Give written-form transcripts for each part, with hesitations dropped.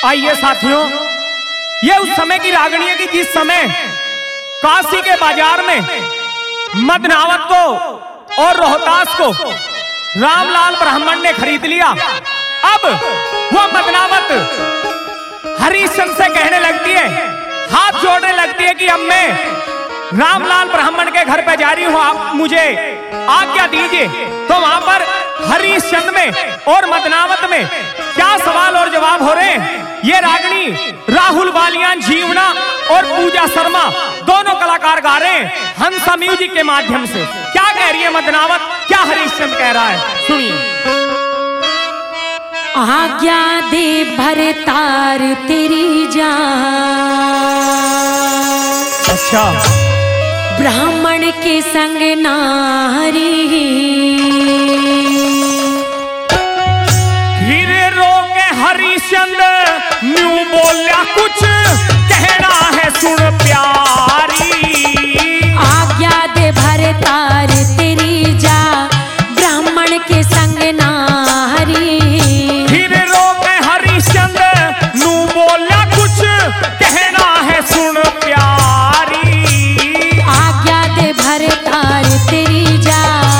आइए साथियों, ये उस समय की रागनी है कि जिस समय काशी के बाजार में मदनावत को और रोहतास को रामलाल ब्राह्मण ने खरीद लिया। अब वो मदनावत हरिश्चंद्र से कहने लगती है, हाथ जोड़ने लगती है कि अब मैं रामलाल ब्राह्मण के घर पे जा रही हूं, आप मुझे आज्ञा दीजिए। तो वहां पर हरिश्चंद्र में और मदनावत में क्या सवाल और जवाब हो रहे हैं, ये रागनी राहुल बालियान, जीवना और पूजा शर्मा दोनों कलाकार गा रहे हैं हंसा म्यूजिक के माध्यम से। क्या कह रही है मदनावत, क्या हरिश्चंद्र कह रहा है, सुनिए। आज्ञा दे भरतार तेरी जान, अच्छा, ब्राह्मण के संग नारी। फिर रोके हरिश्चंद्र न्यू बोलिया, कुछ कहना है सुन प्यारी। आज्ञा दे भरतार तेरी जा, ब्राह्मण के संग नारी। फिर रोके हरिश्चंद्र न्यू बोलिया, कुछ कहना है सुन प्यारी। आज्ञा दे भरतार तेरी जा।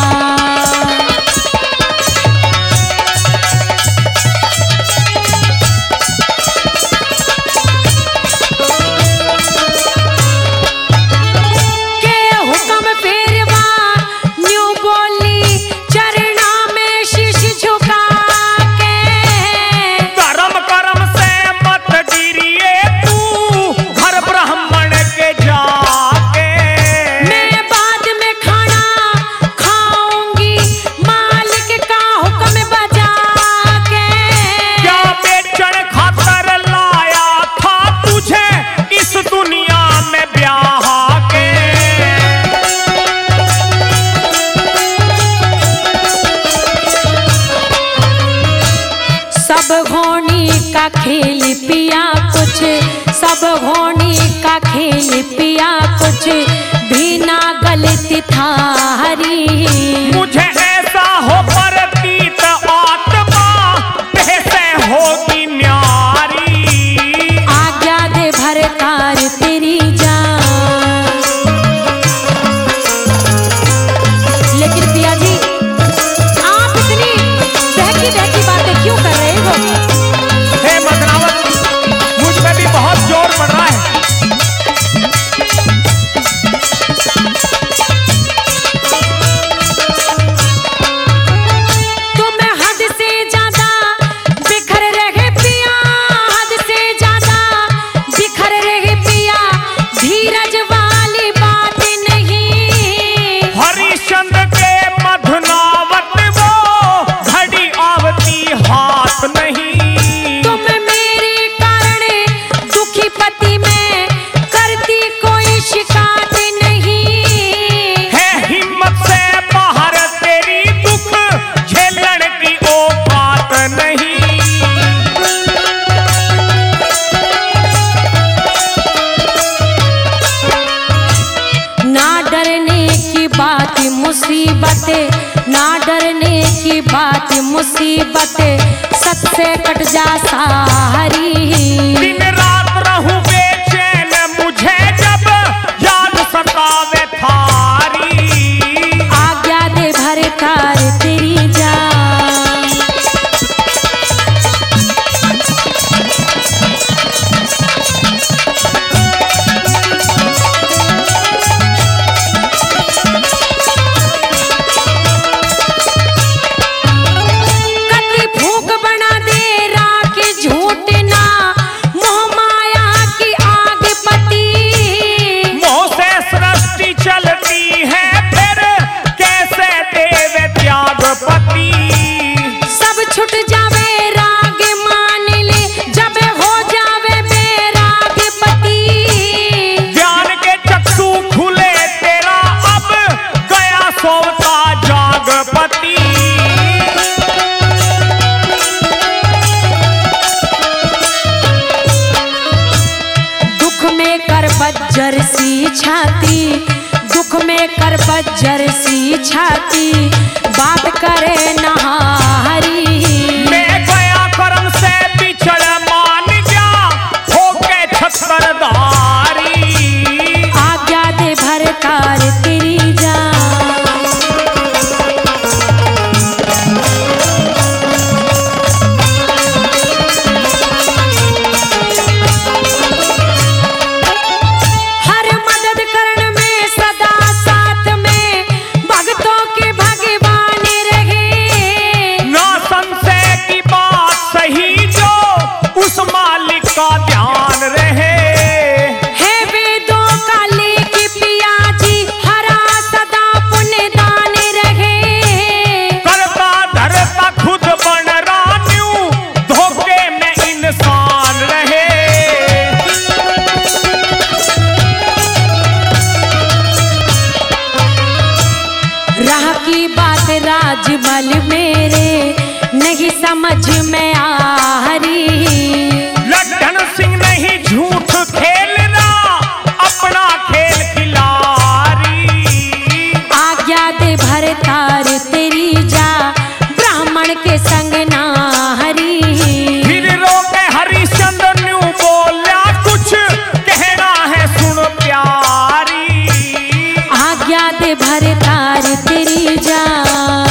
सब घोनी का खेल पिया कुछ, सब घोनी का खेल पिया कुछ, भी ना गलती थारी। मुझे ऐसा हो प्रतीत आत्मा कैसे होगी न्यारी। आज्ञा दे भरतार तेरी जान। लेकिन पिया जी, आप इतनी बहकी बहकी बातें क्यों कर रहे हो? हे मदनावत, मुझ पे भी बहुत जोर पड़ रहा है। तुम हद से ज्यादा बिखर रहे पिया, हद से ज्यादा बिखर रहे पिया, धीरज वाली बात नहीं। हरिश्चंद्र के मदनावत वो घड़ी आवती हाथ नहीं। तुम मेरे कारण दुखी पति में करती कोई शिकायत नहीं। है हिम्मत से बाहर तेरी दुख झेलने की औकात नहीं। ना डरने की बात मुसीबत, ना डरने की बात मुसीबत, सच से कट जा सारी। दिन रात रहूं बेचैन मुझे जब याद सतावे थारी। आज्ञा दे भरतार तेरी जान। कति भूख बना दे राख झूठ ना, मोह माया की आग पति। मोह से सृष्टि चलती है, फिर कैसे देवे त्यागपति। सब छुट जावे राग मान ले, जब हो जावे बेराग पति। ज्ञान के चक्षु खुले तेरा, अब गया सोता जागपति। दुख में कर बज्जर सी छाती, दुख में कर बज्जर सी छाती, बात करे नहारी। मैं गया कर्म से बिछड़ मान जा, समझ में आ रही। लड्ढन सिंह नहीं झूठ खेल रहा, अपना खेल खिलारी। आज्ञा दे भरतार तेरी जा, ब्राह्मण के संग नाहरी। फिर रोके हरिश्चंद्र न्यू बोला, कुछ कहना है सुन प्यारी। आज्ञा दे भरतार तेरी जा।